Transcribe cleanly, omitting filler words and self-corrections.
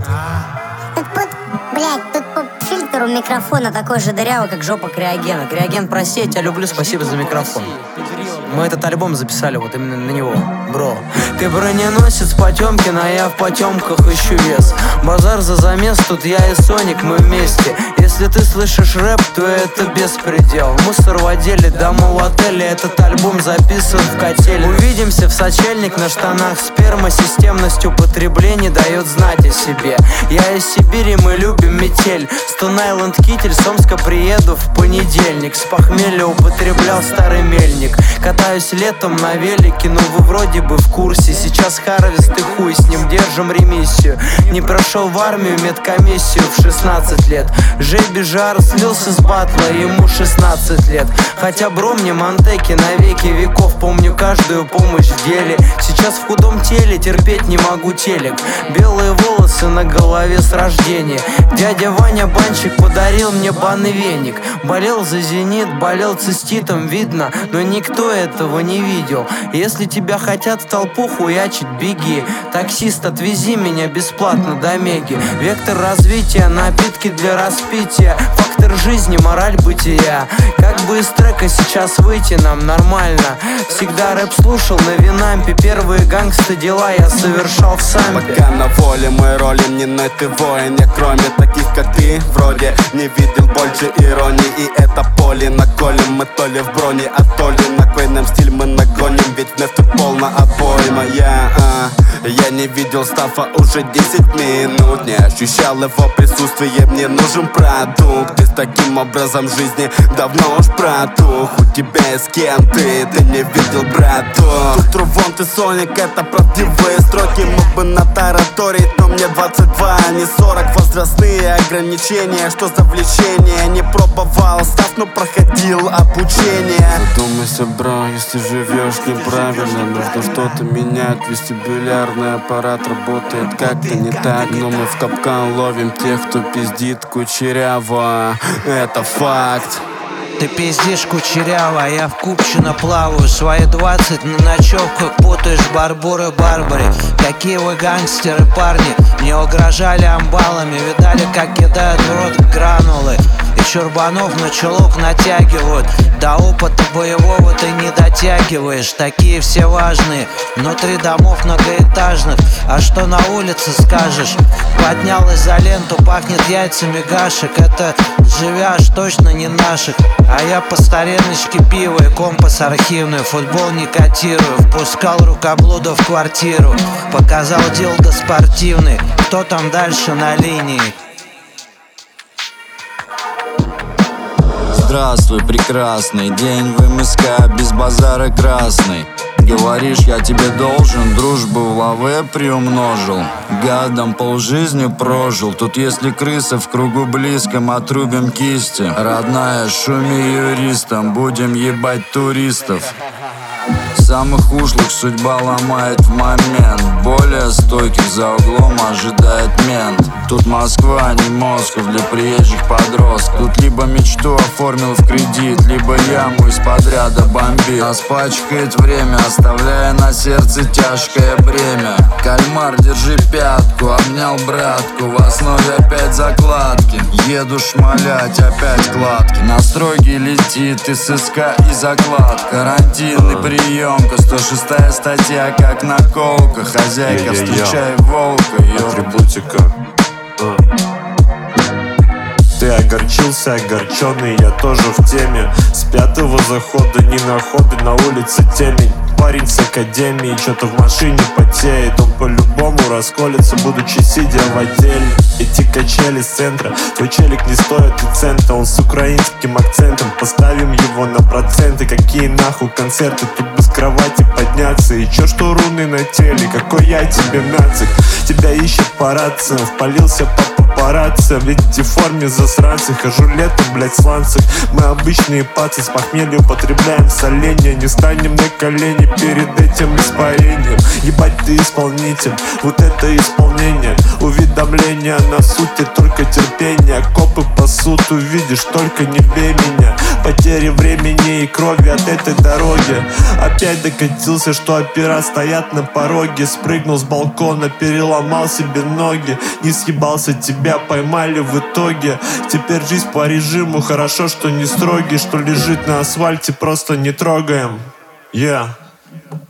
Тут фильтр у микрофона такой же дырявый, как жопа Криогена. Криоген, прости, я тебя люблю, спасибо за микрофон. Мы этот альбом записали вот именно на него, бро. Ты броненосец Потемкин, а я в потемках ищу вес. Базар за замес, тут я и Соник, мы вместе. Если ты слышишь рэп, то это беспредел. Мусор в отделе, дома в отеле. Этот альбом записан в котеле. Увидимся в сочельник, на штанах сперма. Системность употребления дает знать о себе. Я из Сибири, мы любим метель. Stone Island китель, с Омска приеду в понедельник. С похмелья употреблял старый мельник. Катаюсь летом на велике, но вы вроде бы в курсе. Сейчас Харвест и хуй с ним, держим ремиссию. Не прошел в армию медкомиссию в 16 лет. Жеби Жар слился с батла, ему 16 лет. Хотя бро мне Монтеки на веки веков. Помню каждую помощь в деле. Сейчас в худом теле терпеть не могу телек. Белые волосы на голове с рождения. Дядя Ваня Банщик подарил мне банный веник. Болел за Зенит, болел циститом, видно, но никто этого не видел. Если тебя хотят в толпу хуячить, беги. Таксист, отвези меня бесплатно до Меги. Вектор развития, напитки для распития. Фактор жизни, мораль бытия. Как бы из трека сейчас выйти нам нормально. Всегда рэп слушал на Винампе. Первые гангста дела я совершал в Сампе. Пока на воле мой ролен, не ной ты воин. Я кроме таких как ты, вроде не видел больше иронии. И это поле наколем, мы то ли в броне, а то ли на кой нам стиль мы нагоним. Ведь вместо полна обойма. Я не видел Стаффа уже 10 минут. Не ощущал его присутствие, мне нужен продукт. И с таким образом жизни давно уж протух. У тебя с кем ты не видел, брату. Тут Рувон, ты Соник, это правдивые строки. Мог бы натараторить, но мне 22, а не 40. Возрастные ограничения, что за влечение? Не пробовал Стафф, но проходил обучение. Задумайся, бро, если живешь неправильно, нужно что-то менять. Вестибулярный аппарат работает как-то не так. Но мы в капкан ловим тех, кто пиздит кучеряво. Это факт. Ты пиздишь кучеряво, а я в Купчино плаваю. Свои 20 на ночевках путаешь Барбуры Барбари. Какие вы гангстеры, парни. Мне угрожали амбалами. Видали, как кидают в рот гранулы. И чурбанов на чулок натягивают. До опыта боевого ты не дотягиваешь. Такие все важные. Внутри домов многоэтажных. А что на улице скажешь? Поднял изоленту, пахнет яйцами гашек. Это живяш точно не наших. А я по стариночке пиво и компас архивный. Футбол не котирую. Впускал рукоблуда в квартиру. Показал дилдо спортивный. Кто там дальше на линии? Здравствуй, прекрасный день в МСК, без базара красный. Говоришь, я тебе должен, дружбу в лаве приумножил. Гадом полжизни прожил. Тут если крыса в кругу близком, отрубим кисти. Родная, шуми юристом, будем ебать туристов. Самых ушлых судьба ломает в момент. Более стойких за углом ожидает мент. Тут Москва, не Москва для приезжих подростков. Тут либо мечту оформил в кредит, либо яму из подряда бомбил. Нас пачкает время, оставляя на сердце тяжкое бремя. Кальмар, держи пятку, обнял братку. В основе опять закладки. Еду шмалять, опять кладки. На стройке летит ССК и заклад. Карантинный приемка, 106-я статья, как наколка. Хозяйка, встречай волка. Атрибутика. Ты огорчился, огорченный, я тоже в теме. С пятого захода не находы, на улице темень. Парень с академии, что-то в машине потеет. Он по-любому расколется, будучи сидя в отделе. Эти качели с центра, твой челик не стоит и цента. Он с украинским акцентом, поставим его на проценты. Какие нахуй концерты, тут без кровати подняться. И чё, что руны на теле, какой я тебе нацик. Тебя ищет по рациям, впалился по папарацци. Ведь в форме засранцы, хожу летом, блять, в сланцах. Мы обычные пацы, с похмелья употребляем соленья. Не станем на колени перед этим испарением. Ебать, ты исполнитель, вот это исполнение. Увидав уведомления на сути, только терпение. Копы пасут, увидишь, только не бей меня. Потери времени и крови от этой дороги. Опять докатился, что опера стоят на пороге. Спрыгнул с балкона, переломал себе ноги. Не съебался, тебя поймали в итоге. Теперь жизнь по режиму, хорошо, что не строгий. Что лежит на асфальте, просто не трогаем. Yeah.